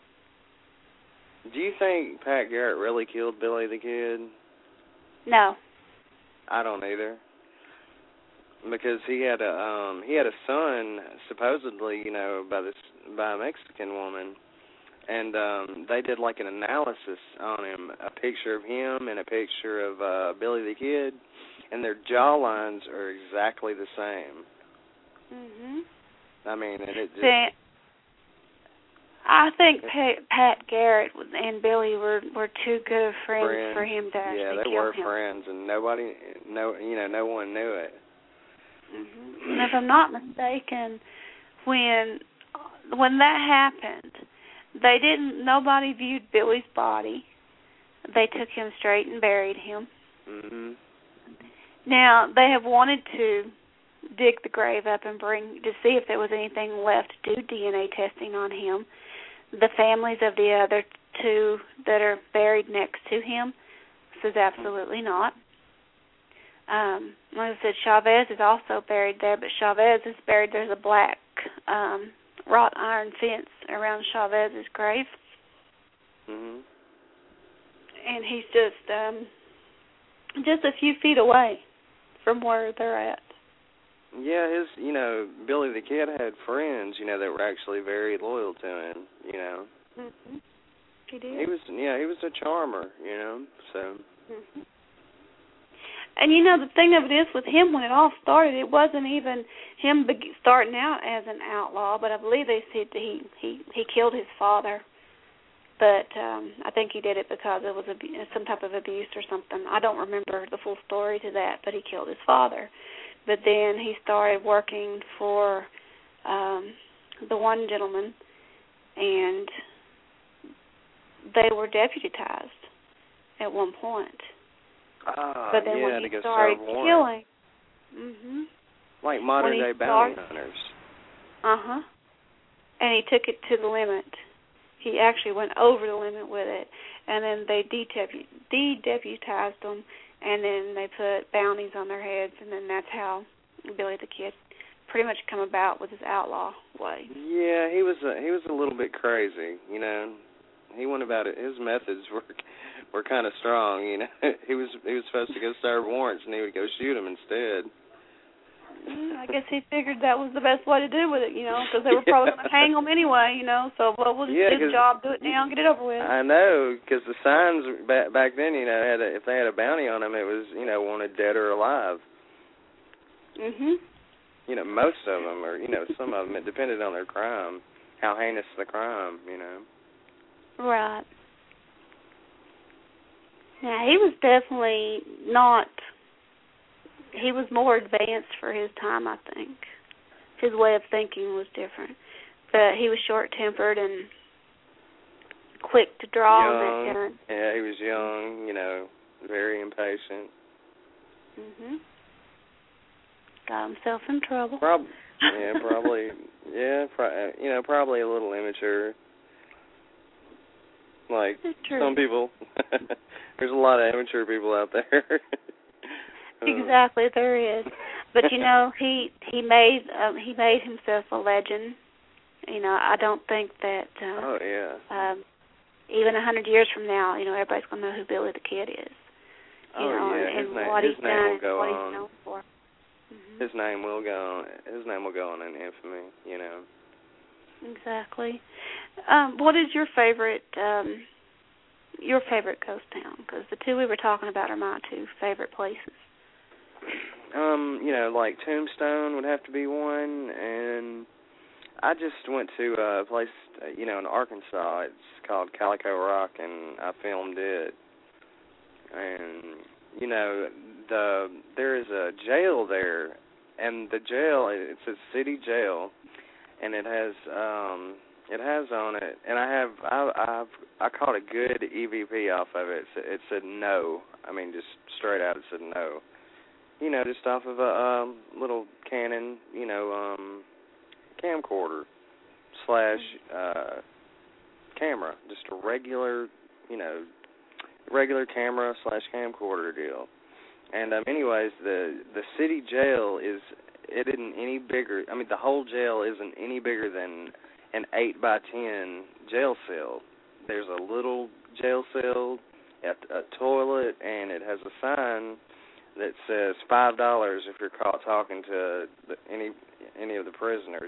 Do you think Pat Garrett really killed Billy the Kid? No. I don't either. Because he had a um he had a son supposedly, you know, by this by a Mexican woman, and um they did like an analysis on him, a picture of him and a picture of uh Billy the Kid, and their jaw lines are exactly the same. Mhm. I mean, and it just See, I think Pat, Pat Garrett and Billy were were too good of friends, friends. for him to actually yeah, they kill were him. friends, and nobody, no, you know, no one knew it. Mm-hmm. And if I'm not mistaken, when when that happened, they didn't. Nobody viewed Billy's body. They took him straight and buried him. Mm-hmm. Now they have wanted to dig the grave up and bring to see if there was anything left to do D N A testing on him. The families of the other two that are buried next to him says absolutely not. Um, like I said, Chavez is also buried there, but Chavez is buried. There's a black um, wrought iron fence around Chavez's grave, mm-hmm. and he's just um, just a few feet away from where they're at. Yeah, his, you know, Billy the Kid had friends, you know, that were actually very loyal to him, you know. Mm-hmm. He did. He was, yeah, he was a charmer, you know, so. Mm-hmm. And, you know, the thing of it is with him, when it all started, it wasn't even him be- starting out as an outlaw, but I believe they said that he, he, he killed his father. But um, I think he did it because it was abu- some type of abuse or something. I don't remember the full story to that, but he killed his father. But then he started working for um, the one gentleman, and they were deputized at one point. Ah, but then yeah, when he to go started serve warrant. killing, mhm, like modern day bounty hunters. Uh huh. And he took it to the limit. He actually went over the limit with it, and then they de-depu- de-deputized them, and then they put bounties on their heads, and then that's how Billy the Kid pretty much come about with his outlaw way. Yeah, he was a, he was a little bit crazy, you know. He went about it. His methods were were kind of strong, you know. he was he was supposed to go serve warrants, and he would go shoot them instead. Mm, I guess he figured that was the best way to do with it, you know, because they were probably yeah. going to hang him anyway, you know. So, well, we'll just yeah, do the job, do it now, and get it over with. I know, because the signs back back then, you know, had a, if they had a bounty on them, it was, you know, wanted dead or alive. Mhm. You know, most of them, or you know, some of them, it depended on their crime, how heinous the crime, you know. Right. Yeah, he was definitely not. He was more advanced for his time, I think. His way of thinking was different. But he was short-tempered and quick to draw young, on that gun. Yeah, he was young, you know, very impatient. Mhm. Got himself in trouble. Prob- yeah, probably. Yeah, pro- you know, probably a little immature. Like some people. There's a lot of immature people out there. Exactly, there is. But you know, he he made um, he made himself a legend. You know, I don't think that. Uh, oh yeah. Um, even a hundred years from now, you know, everybody's gonna know who Billy the Kid is. You oh know, yeah, and, his and name, what his he's name done will go and what on. he's known for. Mm-hmm. His name will go on. His name will go on in infamy. You know. Exactly. Um, what is your favorite um, your favorite ghost town? Because the two we were talking about are my two favorite places. Um, you know, like Tombstone would have to be one, and I just went to a place, you know, in Arkansas. It's called Calico Rock, and I filmed it. And you know, the there is a jail there, and the jail it's a city jail, and it has um it has on it, and I have I I've I caught a good E V P off of it. It said, it said no. I mean, just straight out, it said no. You know, just off of a um, little Canon, you know, um, camcorder slash uh, camera, just a regular, you know, regular camera slash camcorder deal. And um, anyways, the the city jail is it isn't any bigger. I mean, the whole jail isn't any bigger than an eight by ten jail cell. There's a little jail cell, a, a toilet, and it has a sign that says five dollars if you're caught talking to the, any any of the prisoners.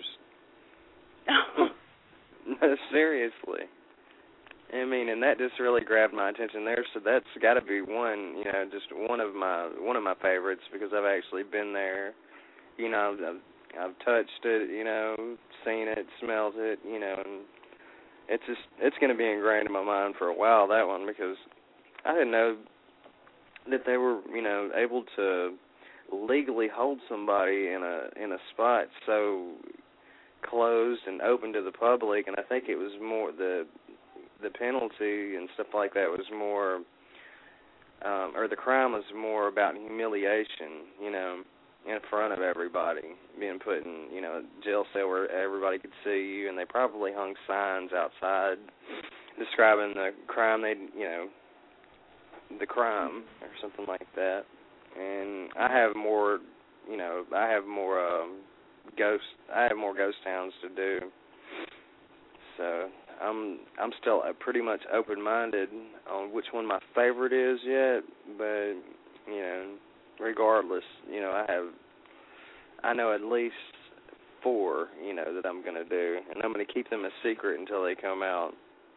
No, seriously. I mean, and that just really grabbed my attention there. So that's got to be one, you know, just one of my one of my favorites because I've actually been there. You know, I've, I've touched it, you know, seen it, smelled it, you know, and it's just it's going to be ingrained in my mind for a while. That one because I didn't know that they were, you know, able to legally hold somebody in a in a spot so closed and open to the public, and I think it was more the the penalty and stuff like that was more, um, or the crime was more about humiliation, you know, in front of everybody, being put in, you know, a jail cell where everybody could see you, and they probably hung signs outside describing the crime they, you know, the crime or something like that. And I have more, you know, I have more um, ghost, I have more ghost towns to do. So I'm I'm still pretty much open-minded on which one my favorite is yet, but you know, regardless, you know, I have I know at least four, you know, that I'm going to do, and I'm going to keep them a secret until they come out.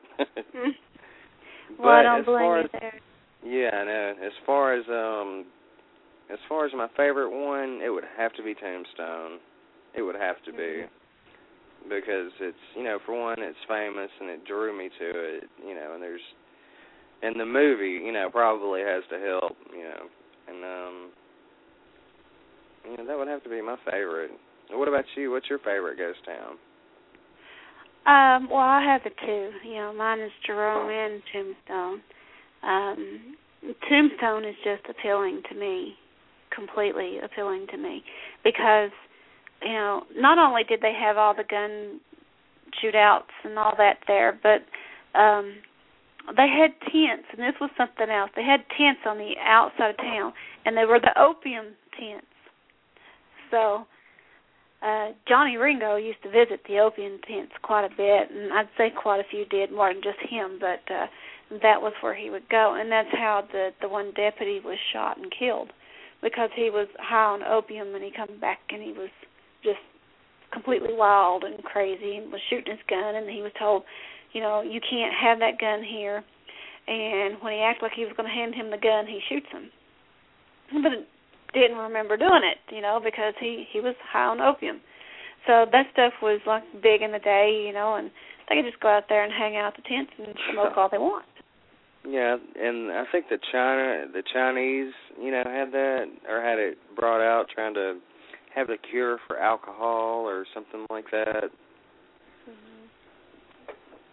Well, I don't blame you there. Yeah, I know. As far as um, as far as my favorite one, it would have to be Tombstone. It would have to be because it's, you know, for one, it's famous and it drew me to it. You know, and there's and the movie, you know, probably has to help. You know, and um, you know, that would have to be my favorite. What about you? What's your favorite ghost town? Um, well, I have the two. You know, mine is Jerome and Tombstone. Um, Tombstone is just appealing to me, completely appealing to me, because, you know, not only did they have all the gun shootouts and all that there, but um, they had tents, and this was something else. They had tents on the outside of town, and they were the opium tents. So uh, Johnny Ringo used to visit the opium tents quite a bit, and I'd say quite a few did, more than just him, but uh, that was where he would go, and that's how the, the one deputy was shot and killed, because he was high on opium, and he come back, and he was just completely wild and crazy, and was shooting his gun, and he was told, you know, you can't have that gun here, and when he acted like he was going to hand him the gun, he shoots him. But didn't remember doing it, you know, because he, he was high on opium. So that stuff was, like, big in the day, you know, and they could just go out there and hang out at the tents and smoke all they want. Yeah, and I think the China, the Chinese, you know, had that, or had it brought out, trying to have the cure for alcohol or something like that. Mm-hmm.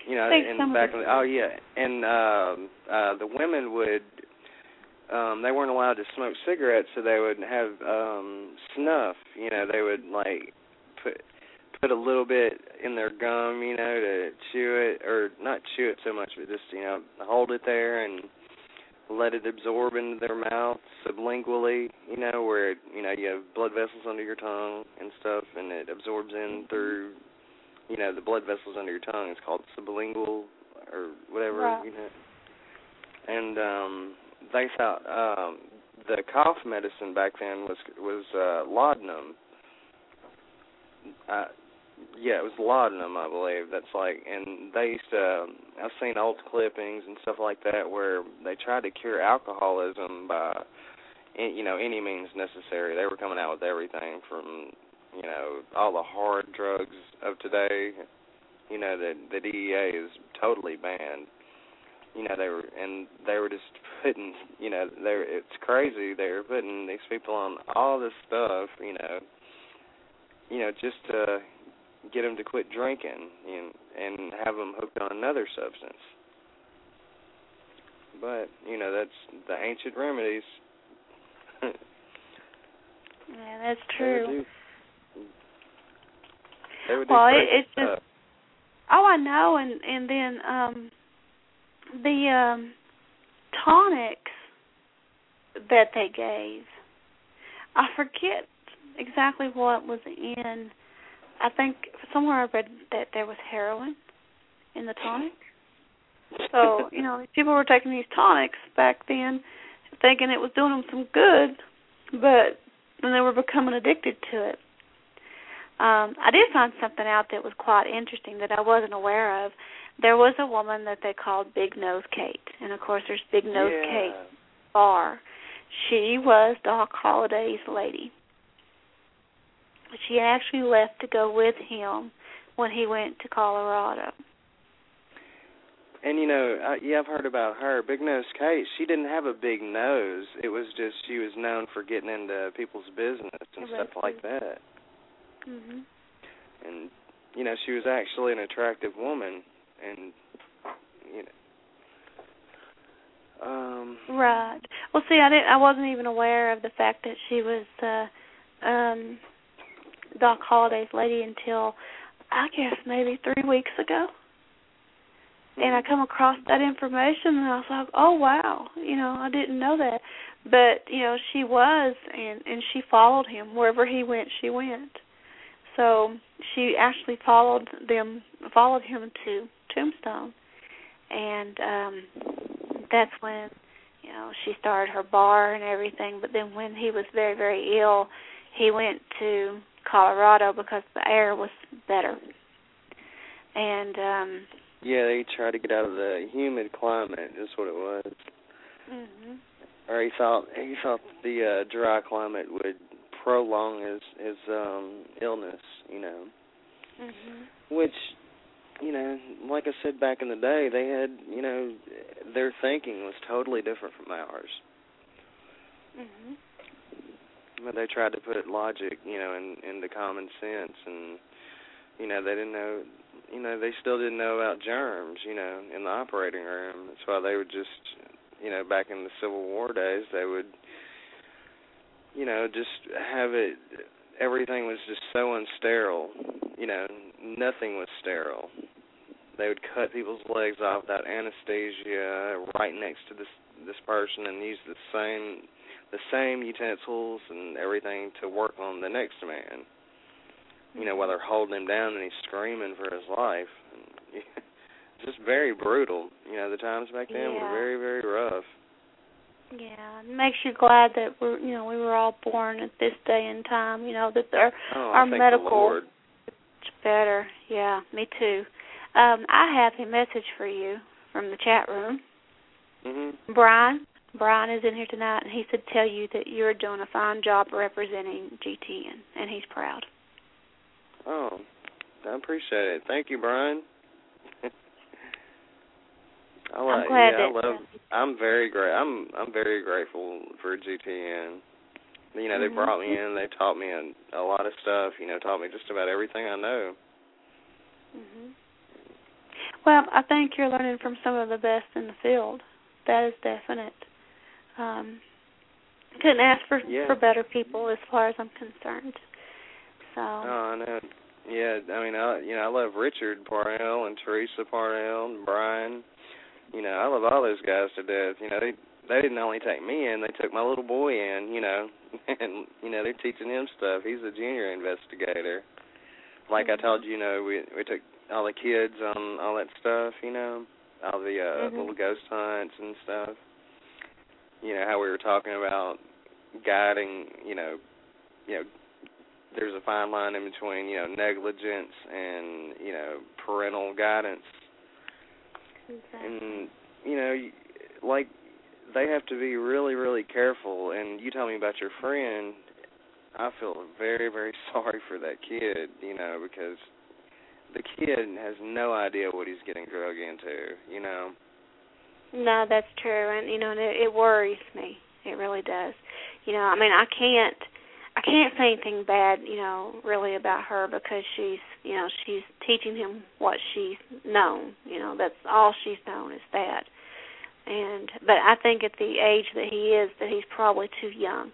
You know, Think and some back of in the, the, oh yeah, and um, uh, the women would um, they weren't allowed to smoke cigarettes, so they would have um, snuff. You know, they would like put put a little bit in their gum, you know, to chew it, or not chew it so much, but just you know hold it there and let it absorb into their mouth sublingually. You know, where it, you know you have blood vessels under your tongue and stuff, and it absorbs in through. You know, the blood vessels under your tongue. It's called sublingual or whatever, right. you know. And um, they thought um, the cough medicine back then was was uh, laudanum. Uh, yeah, it was laudanum, I believe. That's like, and they used to. Um, I've seen old clippings and stuff like that where they tried to cure alcoholism by, you know, any means necessary. They were coming out with everything from. You know, all the hard drugs of today, you know, the, the D E A is totally banned. You know, they were, and they were just putting, you know, they were, it's crazy. They were putting these people on all this stuff, you know, you know, just to get them to quit drinking and, and have them hooked on another substance. But, you know, that's the ancient remedies. Yeah, that's true. Well, it, it's just, oh, I know, and and then um, the um, tonics that they gave, I forget exactly what was in. I think somewhere I read that there was heroin in the tonic. So, you know, people were taking these tonics back then thinking it was doing them some good, but then they were becoming addicted to it. Um, I did find something out that was quite interesting that I wasn't aware of. There was a woman that they called Big Nose Kate, and of course there's Big Nose yeah. Kate bar. She was Doc Holliday's lady. She actually left to go with him when he went to Colorado. And, you know, I, yeah, I've heard about her. Big Nose Kate, she didn't have a big nose. It was just she was known for getting into people's business and stuff like that. Mhm. And, you know, she was actually an attractive woman. And, you know. Um, right. Well, see, I didn't. I wasn't even aware of the fact that she was uh, um, Doc Holliday's lady until, I guess, maybe three weeks ago. And I come across that information, and I was like, oh, wow. You know, I didn't know that. But, you know, she was, and, and she followed him. Wherever he went, she went. So she actually followed them, followed him to Tombstone. And um, that's when, you know, she started her bar and everything. But then when he was very, very ill, he went to Colorado because the air was better. And... Um, yeah, they tried to get out of the humid climate, is what it was. Mm-hmm. Or he thought he thought the uh, dry climate would prolong his his um, illness, you know. Mm-hmm. Which, you know, like I said back in the day, they had, you know, their thinking was totally different from ours. Mm-hmm. But they tried to put logic, you know, in, into common sense, and you know, they didn't know. You know, they still didn't know about germs, you know, in the operating room. That's why they would just, you know, back in the Civil War days, they would, you know, just have it, everything was just so unsterile, you know, nothing was sterile. They would cut people's legs off without anesthesia right next to this this person and use the same the same utensils and everything to work on the next man. You know, while they're holding him down and he's screaming for his life. And, yeah, just very brutal. You know, the times back then yeah. were very, very rough. Yeah, it makes you glad that we're, you know, we were all born at this day and time. You know, that our oh, our thank medical the Lord. is better. Yeah, me too. Um, I have a message for you from the chat room. Mm-hmm. Brian, Brian is in here tonight, and he said tell you that you're doing a fine job representing G T N, and he's proud. Oh, I appreciate it. Thank you, Brian. I like, I'm glad yeah, that I love. I'm very great. I'm I'm very grateful for G T N. You know, mm-hmm. they brought me in. They taught me a, a lot of stuff. You know, taught me just about everything I know. Mm-hmm. Well, I think you're learning from some of the best in the field. That is definite. Um, couldn't ask for yeah. for better people as far as I'm concerned. So. Oh, I know. Yeah, I mean, I you know I love Richard Parnell and Teresa Parnell and Brian. You know, I love all those guys to death. You know, they they didn't only take me in, they took my little boy in. You know, and you know they're teaching him stuff. He's a junior investigator. Like I told you, you know, we we took all the kids on all that stuff. You know, all the uh, mm-hmm. little ghost hunts and stuff. You know how we were talking about guiding. You know, you know. There's a fine line in between, you know, negligence and, you know, parental guidance. Exactly. And, you know, like, they have to be really, really careful. And you tell me about your friend, I feel very, very sorry for that kid, you know, because the kid has no idea what he's getting drug into, you know. No, that's true. And, you know, it, it worries me. It really does. You know, I mean, I can't... I can't say anything bad, you know, really about her because she's, you know, she's teaching him what she's known. You know, that's all she's known is that. And but I think at the age that he is, that he's probably too young.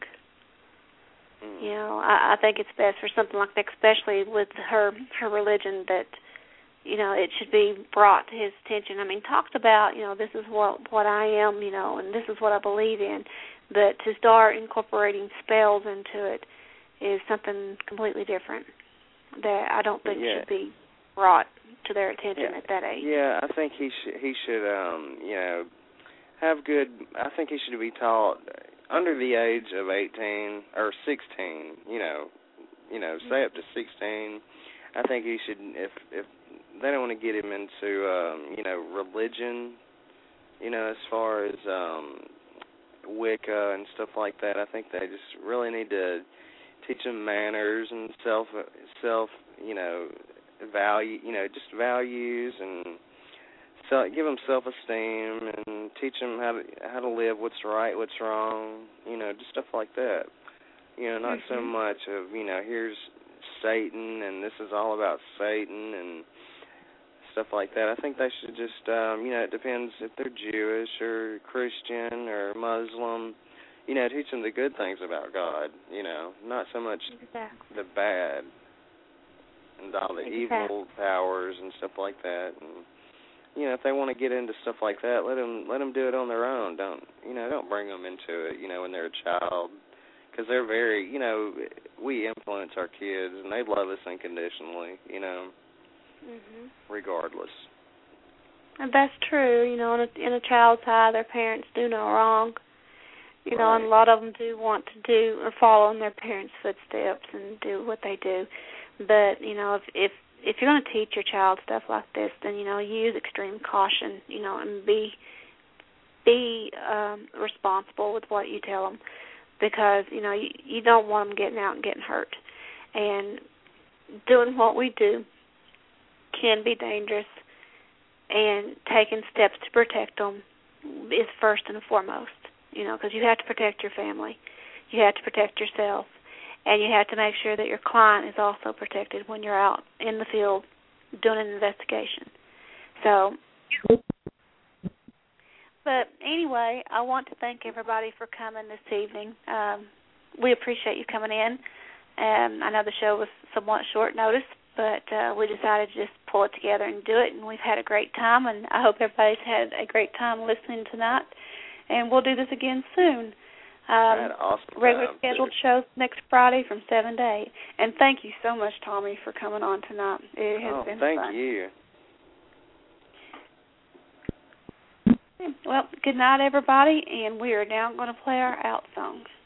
Mm. You know, I, I think it's best for something like that, especially with her her religion, that, you know, it should be brought to his attention. I mean, talked about, you know, this is what what I am, you know, and this is what I believe in. But to start incorporating spells into it is something completely different that I don't think yeah. should be brought to their attention yeah. at that age. Yeah, I think he should, he should, um, you know, have good, I think he should be taught under the age of eighteen or sixteen, you know, you know, say up to sixteen. I think he should, if, if they don't want to get him into, um, you know, religion, you know, as far as, um, Wicca and stuff like that. I think they just really need to teach them manners and self, self, you know, value, you know, just values and so give them self-esteem and teach them how to how to live, what's right, what's wrong, you know, just stuff like that. You know, not mm-hmm. so much of, you know, here's Satan and this is all about Satan and stuff like that. I think they should just, um, you know, it depends if they're Jewish or Christian or Muslim, you know, teach them the good things about God, you know, not so much exactly. the bad and all the exactly. evil powers and stuff like that. And, you know, if they want to get into stuff like that, let them, let them do it on their own. Don't, you know, don't bring them into it, you know, when they're a child. Because they're very, you know, we influence our kids and they love us unconditionally, you know. Mm-hmm. Regardless. And that's true. You know, in a, in a child's eye, their parents do no wrong. You right. know, and a lot of them do want to do or follow in their parents' footsteps and do what they do. But, you know, if if, if you're going to teach your child stuff like this, then, you know, use extreme caution, you know, and be, be um, responsible with what you tell them. Because, you know, you, you don't want them getting out and getting hurt. And doing what we do can be dangerous, and taking steps to protect them is first and foremost, you know, because you have to protect your family. You have to protect yourself, and you have to make sure that your client is also protected when you're out in the field doing an investigation. So, but anyway, I want to thank everybody for coming this evening. Um, we appreciate you coming in. Um, I know the show was somewhat short notice, but uh, we decided to just pull it together and do it, and we've had a great time, and I hope everybody's had a great time listening tonight, and we'll do this again soon. Um, had an awesome regular time, scheduled too. shows next Friday from seven to eight, and thank you so much, Tommy, for coming on tonight. It has oh, been thank fun. you. Well, good night, everybody, and we are now going to play our out song.